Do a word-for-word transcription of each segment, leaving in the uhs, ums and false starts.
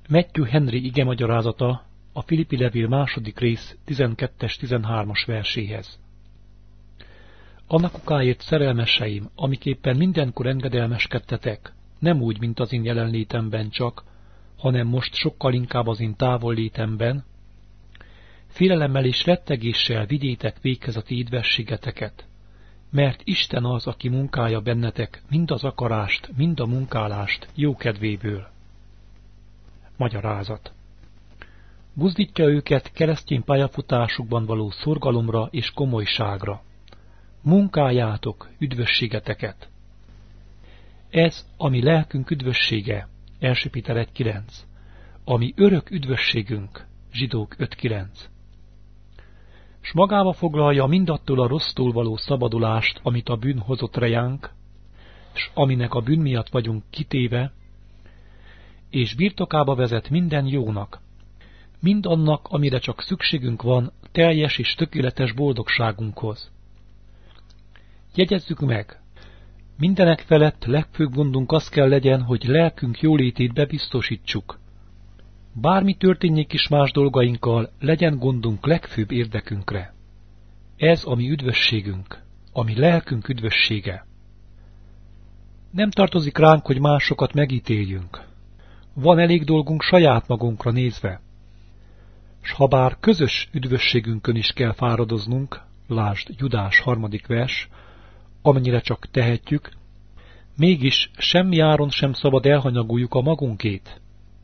Matthew Henry igemagyarázata a Filippi levél második rész tizenkettes tizenhármas verséhez. Annak okáért, szerelmeseim, amiképpen mindenkor engedelmeskedtetek, nem úgy, mint az én jelenlétemben csak, hanem most sokkal inkább az én távollétemben, félelemmel és rettegéssel vigyétek véghez a ti édvességeteket, mert Isten az, aki munkálja bennetek mind az akarást, mind a munkálást jókedvéből. Magyarázat. Buzdítja őket keresztény pályafutásukban való szorgalomra és komolyságra. Munkáljátok üdvösségeteket. Ez, ami lelkünk üdvössége, első Péter egy kilenc, ami örök üdvösségünk, Zsidók öt kilenc. S magába foglalja mindattól a rossztól való szabadulást, amit a bűn hozott rejánk, s aminek a bűn miatt vagyunk kitéve, és birtokába vezet minden jónak, mind annak, amire csak szükségünk van teljes és tökéletes boldogságunkhoz. Jegyezzük meg, mindenek felett legfőbb gondunk az kell legyen, hogy lelkünk jólétét bebiztosítsuk. Bármi történjék is más dolgainkkal, legyen gondunk legfőbb érdekünkre. Ez a mi üdvösségünk, a mi lelkünk üdvössége. Nem tartozik ránk, hogy másokat megítéljünk. Van elég dolgunk saját magunkra nézve. S ha bár közös üdvösségünkön is kell fáradoznunk, lásd Judás harmadik vers, amennyire csak tehetjük, mégis semmi áron sem szabad elhanyagoljuk a magunkét.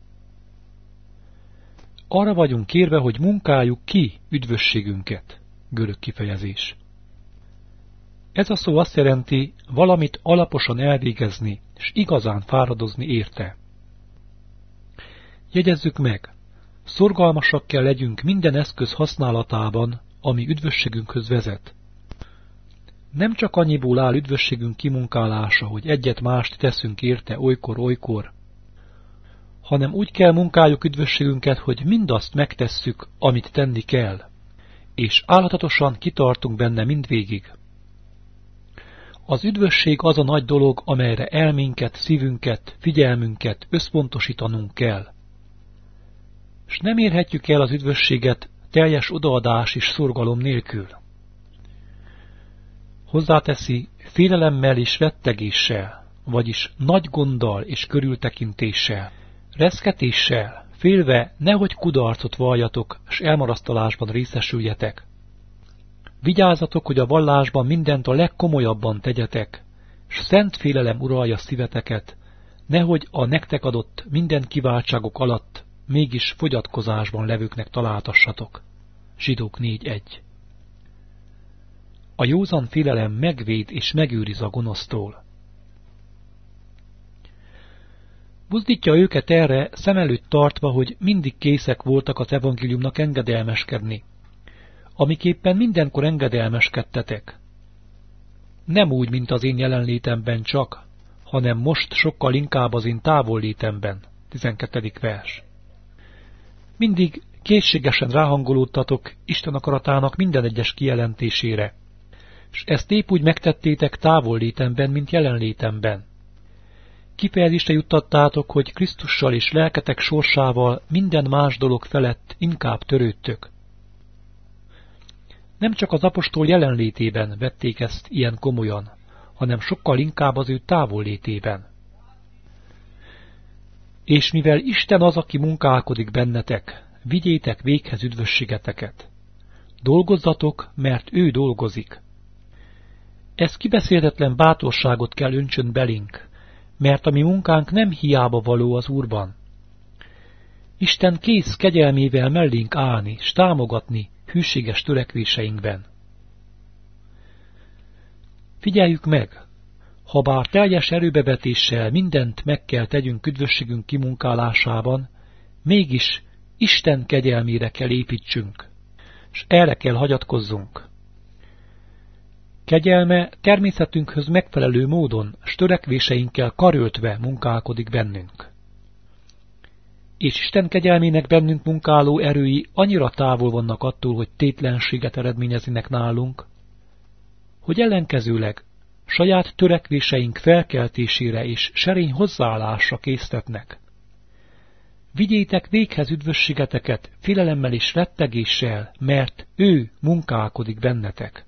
Arra vagyunk kérve, hogy munkáljuk ki üdvösségünket, görög kifejezés. Ez a szó azt jelenti, valamit alaposan elvégezni, és igazán fáradozni érte. Jegyezzük meg, szorgalmasak kell legyünk minden eszköz használatában, ami üdvösségünkhöz vezet. Nem csak annyiból áll üdvösségünk kimunkálása, hogy egyet-mást teszünk érte olykor-olykor, hanem úgy kell munkáljuk üdvösségünket, hogy mindazt megtesszük, amit tenni kell, és álhatatosan kitartunk benne mindvégig. Az üdvösség az a nagy dolog, amelyre elménket, szívünket, figyelmünket összpontosítanunk kell. S nem érhetjük el az üdvösséget teljes odaadás és szorgalom nélkül. Hozzáteszi, félelemmel és rettegéssel, vagyis nagy gonddal és körültekintéssel, reszketéssel, félve nehogy kudarcot valljatok, s elmarasztalásban részesüljetek. Vigyázzatok, hogy a vallásban mindent a legkomolyabban tegyetek, s szent félelem uralja szíveteket, nehogy a nektek adott minden kiváltságok alatt mégis fogyatkozásban levőknek találtassatok. Zsidók négy egy. A józan félelem megvéd és megőriz a gonosztól. Buzdítja őket erre szem előtt tartva, hogy mindig készek voltak az evangéliumnak engedelmeskedni, amiképpen mindenkor engedelmeskedtetek. Nem úgy, mint az én jelenlétemben csak, hanem most sokkal inkább az én távollétemben. tizenkettedik vers. Mindig készségesen ráhangolódtatok Isten akaratának minden egyes kijelentésére, s ezt épp úgy megtettétek távollétemben, mint jelenlétemben. Kifejezésre juttattátok, hogy Krisztussal és lelketek sorsával minden más dolog felett inkább törődtök. Nem csak az apostol jelenlétében vették ezt ilyen komolyan, hanem sokkal inkább az ő távollétében. És mivel Isten az, aki munkálkodik bennetek, vigyétek véghez üdvösségeteket. Dolgozzatok, mert ő dolgozik. Ez kibeszélhetetlen bátorságot kell öntsön belénk, mert a mi munkánk nem hiába való az Úrban. Isten kész kegyelmével mellénk állni, s támogatni hűséges törekvéseinkben. Figyeljük meg, ha bár teljes erőbevetéssel mindent meg kell tegyünk üdvösségünk kimunkálásában, mégis Isten kegyelmére kell építsünk, s erre kell hagyatkozzunk. Kegyelme természetünkhöz megfelelő módon, s törekvéseinkkel karöltve munkálkodik bennünk. És Isten kegyelmének bennünk munkáló erői annyira távol vannak attól, hogy tétlenséget eredményeznek nálunk, hogy ellenkezőleg saját törekvéseink felkeltésére és serény hozzáállásra késztetnek. Vigyétek véghez üdvösségeteket félelemmel és rettegéssel, mert ő munkálkodik bennetek.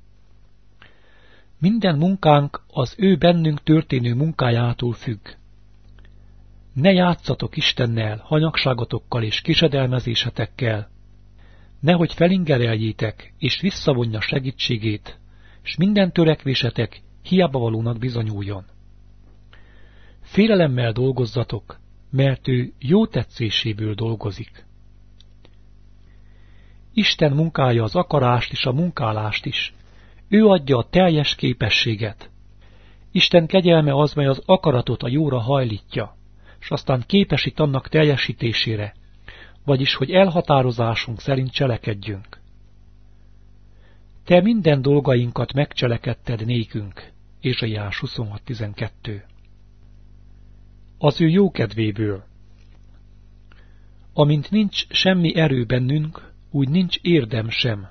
Minden munkánk az ő bennünk történő munkájától függ. Ne játszatok Istennel, hanyagságotokkal és késedelmezésetekkel, nehogy felingereljétek és visszavonja segítségét, s minden törekvésetek hiába valónak bizonyuljon. Félelemmel dolgozzatok, mert ő jó tetszéséből dolgozik. Isten munkája az akarást és a munkálást is. Ő adja a teljes képességet. Isten kegyelme az, mely az akaratot a jóra hajlítja, s aztán képesít annak teljesítésére, vagyis, hogy elhatározásunk szerint cselekedjünk. Te minden dolgainkat megcselekedted nékünk. Ézsaiás huszonhat tizenkettő. Az ő jókedvéből. Amint nincs semmi erő bennünk, úgy nincs érdem sem.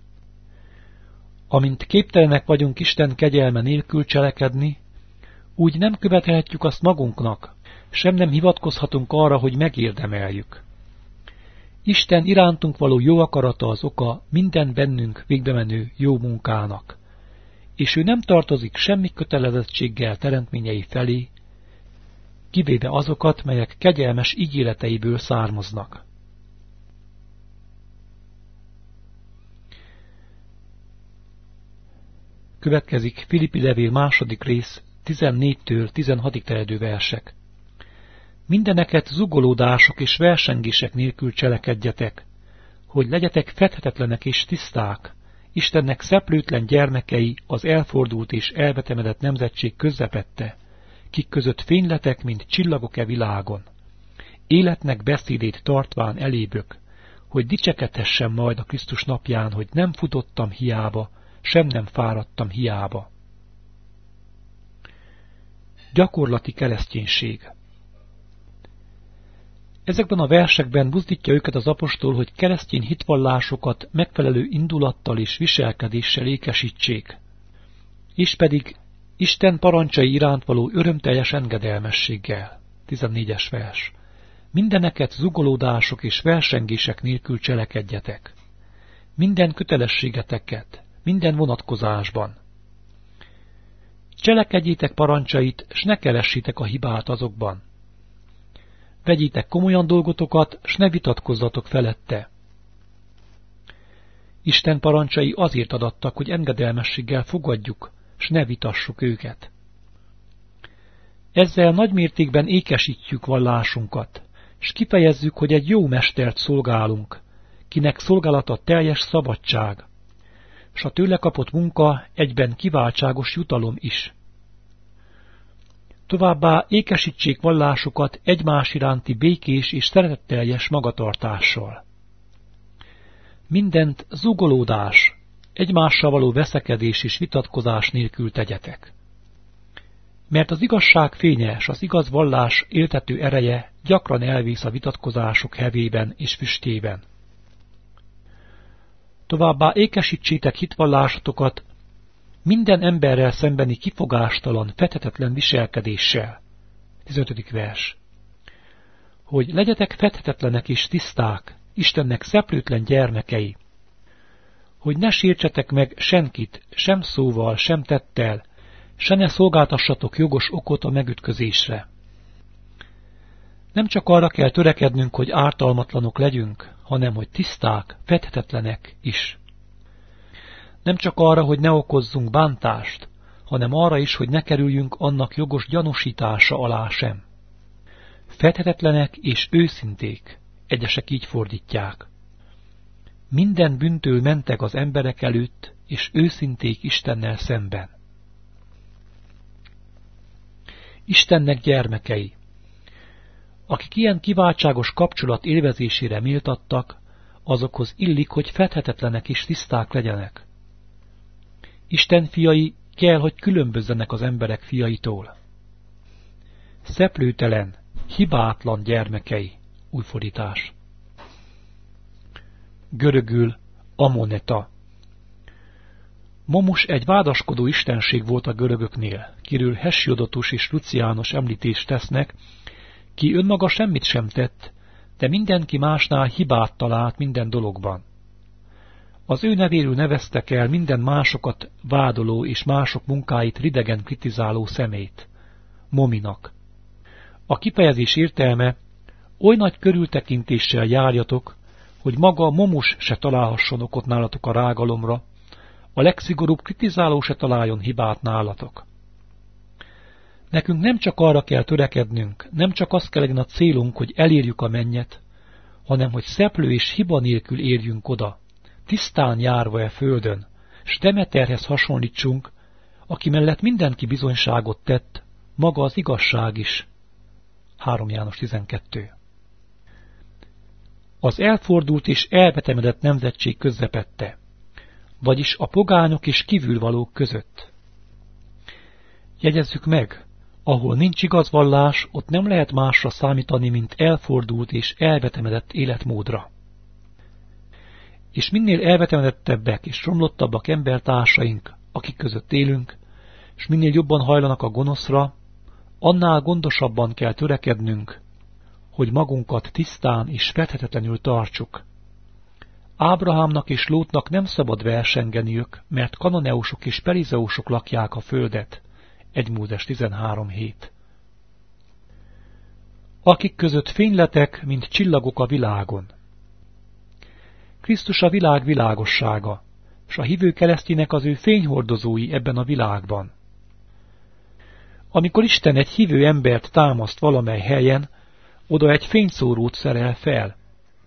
Amint képtelenek vagyunk Isten kegyelme nélkül cselekedni, úgy nem követelhetjük azt magunknak, sem nem hivatkozhatunk arra, hogy megérdemeljük. Isten irántunk való jó akarata az oka minden bennünk végbemenő jó munkának, és ő nem tartozik semmi kötelezettséggel teremtményei felé, kivéve azokat, melyek kegyelmes ígéreteiből származnak. Következik Filippi levél második rész, tizennégytől tizenhatig terjedő versek. Mindeneket zugolódások és versengések nélkül cselekedjetek, hogy legyetek fedhetetlenek és tiszták, Istennek szeplőtlen gyermekei az elfordult és elvetemedett nemzetség közepette, kik között fényletek, mint csillagok-e világon. Életnek beszédét tartván elébök, hogy dicsekedhessem majd a Krisztus napján, hogy nem futottam hiába, sem nem fáradtam hiába. Gyakorlati kereszténység. Ezekben a versekben buzdítja őket az apostol, hogy keresztény hitvallásokat megfelelő indulattal és viselkedéssel ékesítsék, és pedig Isten parancsai iránt való örömteljes engedelmességgel. tizennégyes vers. Mindeneket zugolódások és versengések nélkül cselekedjetek. Minden kötelességeteket, minden vonatkozásban. Cselekedjétek parancsait, s ne keressétek a hibát azokban. Vegyétek komolyan dolgotokat, s ne vitatkozzatok felette. Isten parancsai azért adattak, hogy engedelmességgel fogadjuk, s ne vitassuk őket. Ezzel nagymértékben ékesítjük vallásunkat, s kifejezzük, hogy egy jó mestert szolgálunk, kinek szolgálata teljes szabadság, s a tőle kapott munka egyben kiváltságos jutalom is. Továbbá ékesítsék vallásukat egymás iránti békés és szeretetteljes magatartással. Mindent zugolódás, egymással való veszekedés és vitatkozás nélkül tegyetek. Mert az igazság fénye s az igaz vallás éltető ereje gyakran elvész a vitatkozások hevében és füstjében. Továbbá ékesítsétek hitvallásotokat minden emberrel szembeni kifogástalan, fedhetetlen viselkedéssel. tizenötödik vers. Hogy legyetek fedhetetlenek és tiszták, Istennek szeplőtlen gyermekei, hogy ne sértsetek meg senkit, sem szóval, sem tettel, se ne szolgáltassatok jogos okot a megütközésre. Nem csak arra kell törekednünk, hogy ártalmatlanok legyünk, hanem hogy tiszták, fedhetetlenek is. Nem csak arra, hogy ne okozzunk bántást, hanem arra is, hogy ne kerüljünk annak jogos gyanúsítása alá sem. Fedhetetlenek és őszinték, egyesek így fordítják. Minden bűntől mentek az emberek előtt, és őszinték Istennel szemben. Istennek gyermekei. Akik ilyen kiváltságos kapcsolat élvezésére méltattak, azokhoz illik, hogy fedhetetlenek és tiszták legyenek. Isten fiai kell, hogy különbözzenek az emberek fiaitól. Szeplőtelen, hibátlan gyermekei, új fordítás. Görögül Amoneta. Momus egy vádaskodó istenség volt a görögöknél, kiről Hesiodotus és Luciános említést tesznek, ki önmaga semmit sem tett, de mindenki másnál hibát talált minden dologban. Az ő nevéről neveztek el minden másokat vádoló és mások munkáit ridegen kritizáló szemét, mominak. A kifejezés értelme: oly nagy körültekintéssel járjatok, hogy maga a momus se találhasson okot nálatok a rágalomra, a legszigorúbb kritizáló se találjon hibát nálatok. Nekünk nem csak arra kell törekednünk, nem csak az kell legyen a célunk, hogy elérjük a mennyet, hanem hogy szeplő és hiba nélkül érjünk oda, tisztán járva e földön, s Demeterhez hasonlítsunk, aki mellett mindenki bizonyságot tett, maga az igazság is. három János tizenkettő. Az elfordult és elvetemedett nemzetség közepette, vagyis a pogányok és kívülvalók között. Jegyezzük meg, ahol nincs igazvallás, ott nem lehet másra számítani, mint elfordult és elvetemedett életmódra. És minél elvetemedettebbek és romlottabbak embertársaink, akik között élünk, és minél jobban hajlanak a gonoszra, annál gondosabban kell törekednünk, hogy magunkat tisztán és fedhetetlenül tartsuk. Ábrahámnak és Lótnak nem szabad versengeniük, mert kananeusok és perizeusok lakják a földet. egy Mózes tizenhárom hét. Akik között fényletek, mint csillagok a világon. Krisztus a világ világossága, s a hívő keresztjének az ő fényhordozói ebben a világban. Amikor Isten egy hívő embert támaszt valamely helyen, oda egy fényszórót szerel fel.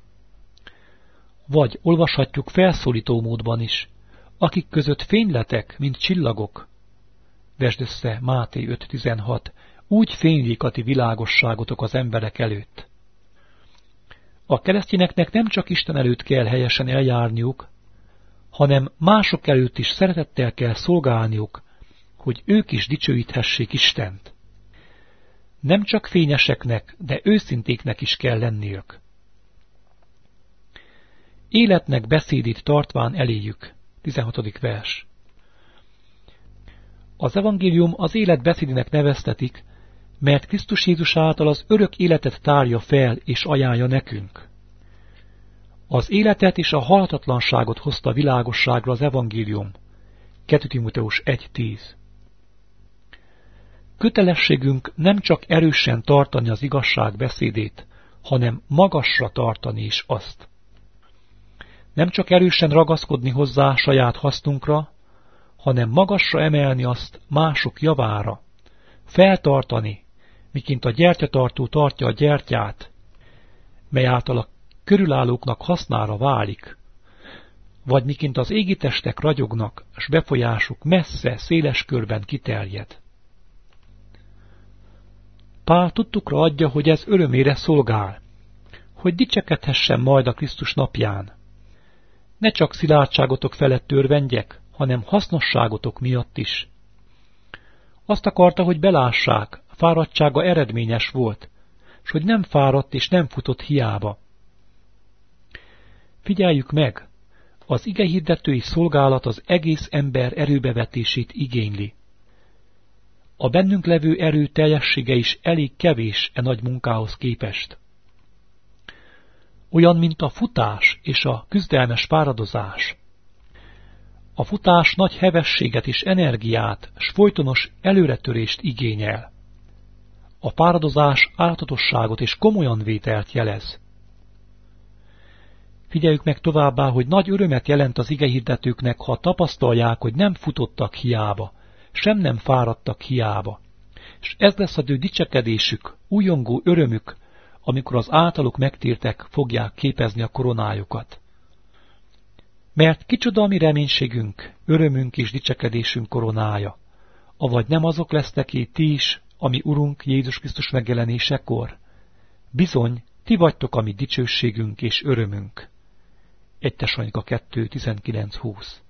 Vagy olvashatjuk felszólító módban is, akik között fényletek, mint csillagok. Vesd össze Máté öt tizenhat, úgy fénylik a ti világosságotok az emberek előtt. A keresztényeknek nem csak Isten előtt kell helyesen eljárniuk, hanem mások előtt is szeretettel kell szolgálniuk, hogy ők is dicsőíthessék Istent. Nem csak fényeseknek, de őszintéknek is kell lenniük. Életnek beszédét tartván eléjük. tizenhatodik vers. Az evangélium az élet beszédének neveztetik, mert Krisztus Jézus által az örök életet tárja fel és ajánlja nekünk. Az életet és a halhatatlanságot hozta világosságra az evangélium. kettő Timóteus egy tíz. Kötelességünk nem csak erősen tartani az igazság beszédét, hanem magasra tartani is azt. Nem csak erősen ragaszkodni hozzá saját hasznunkra, hanem magasra emelni azt mások javára, feltartani, miként a gyertyatartó tartja a gyertyát, mely által a körülállóknak hasznára válik, vagy miként az égitestek ragyognak, s befolyásuk messze, széles körben kiterjed. Pál tudtukra adja, hogy ez örömére szolgál, hogy dicsekedhessen majd a Krisztus napján. Ne csak szilárdságotok felett örvendjek, hanem hasznosságotok miatt is. Azt akarta, hogy belássák, fáradtsága eredményes volt, s hogy nem fáradt és nem futott hiába. Figyeljük meg, az igehirdetői szolgálat az egész ember erőbevetését igényli. A bennünk levő erő teljessége is elég kevés e nagy munkához képest. Olyan, mint a futás és a küzdelmes fáradozás. A futás nagy hevességet és energiát, s folytonos előretörést igényel. A fáradozás áltatosságot és komolyan vételt jelez. Figyeljük meg továbbá, hogy nagy örömet jelent az igehirdetőknek, ha tapasztalják, hogy nem futottak hiába, sem nem fáradtak hiába. És ez lesz az ő dicsekedésük, újongó örömük, amikor az általuk megtértek fogják képezni a koronájukat. Mert kicsoda a mi reménységünk, örömünk és dicsekedésünk koronája, avagy nem azok lesztek-é ti is, ami Urunk Jézus Krisztus megjelenésekor? Bizony, ti vagytok a mi dicsőségünk és örömünk. egy Tesalonika kettő tizenkilenc húsz.